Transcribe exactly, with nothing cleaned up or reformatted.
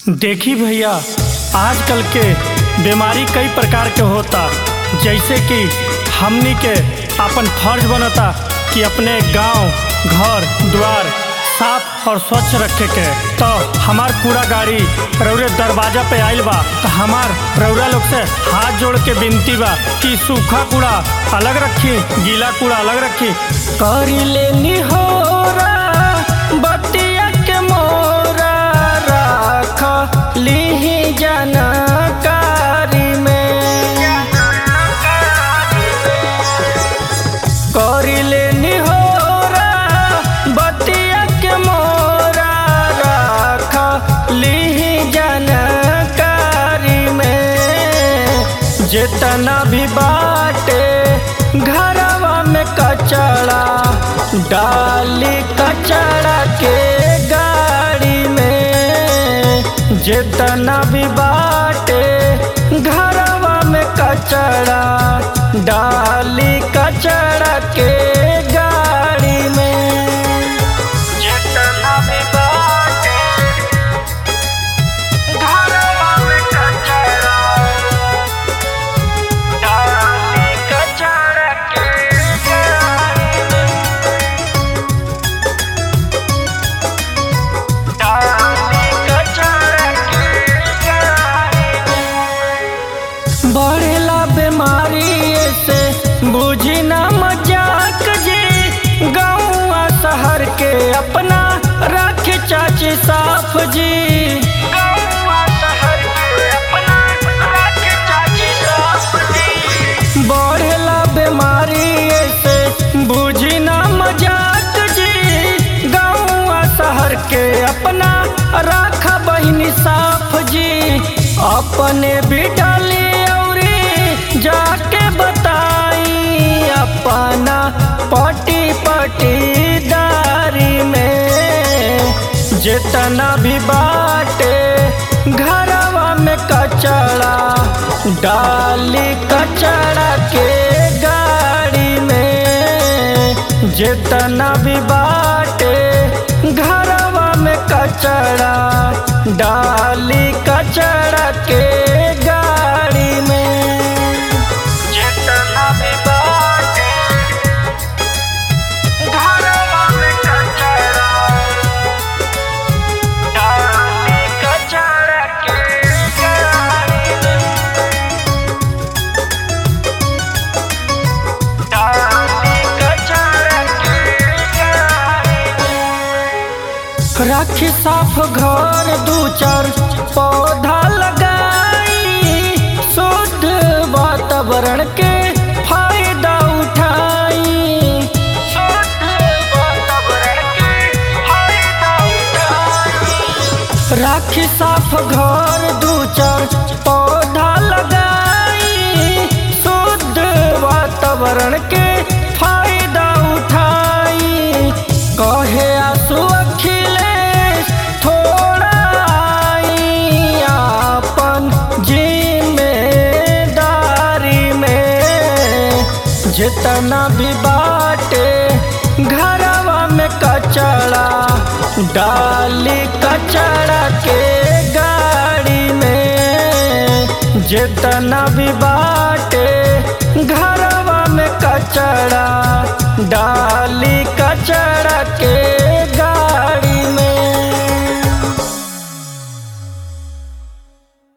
देखी भैया, आजकल के बीमारी कई प्रकार के होता। जैसे कि हमनी के अपन फर्ज बनता कि अपने गांव, घर द्वार साफ और स्वच्छ रखे के। तो हमार पूरा गाड़ी रौरे दरवाजा पे आइल बा, तो हमार रौरा लोग से हाथ जोड़ के विनती बा कि सूखा कूड़ा अलग रखी, गीला कूड़ा अलग रखी। करी लेनी होरा बतिया के मोरा राख लीही जानकारी में। करी लेनी होरा बतिया के मोरा राख लीही जानकारी में। जितना भी बाटे घरवा में कचड़ा डाली कचड़ा के गाड़ी में। जितना भी बाटे घरवा में कचड़ा डाली कचड़ा के गाड़ी में। जितना भी बाटे घरवा में कचड़ा डाली कचड़ा के गाड़ी में। डाली कचड़ा के गाड़ी में। बढ़ेला बीमारी से बुझी ना मजाक जी। गाँव शहर के अपना रख चाची साफ जी। गाँव शहर के अपना रख चाची साफ जी। बढ़ेला बीमारी से बुझी ना मजाक जी। गाँव शहर के अपना रख बहिनी साफ जी। अपने भी डाली जाके बताई अपना पटी पटीदारी में। जितना भी बाटे घरवा में कचड़ा डाली कचड़ा के गाड़ी में। जितना भी बाटे घरवा में कचड़ा डाली कचड़ा के गाड़ी में। जितना भी बाटे घरवा में कचड़ा डाली कचड़ा के गाड़ी में। डाली कचड़ा के गाड़ी में। राखी साफ घर दू चार पौधा लगाई। शुद्ध वातावरण के फायदा उठाई। शुद्ध वातावरण के फायदा उठाई। राखी साफ घर दू चार पौधा लगाई। शुद्ध वातावरण के फायदा उठाई। कहे आंसू अखिलेश थोड़ा आई अपन जिम्मेदारी में। जितना भी बाटे घरवा में कचड़ा डाली कचड़ा के गाड़ी में। जितना भी बाटे घरवा में कचड़ा डाली कचड़ा के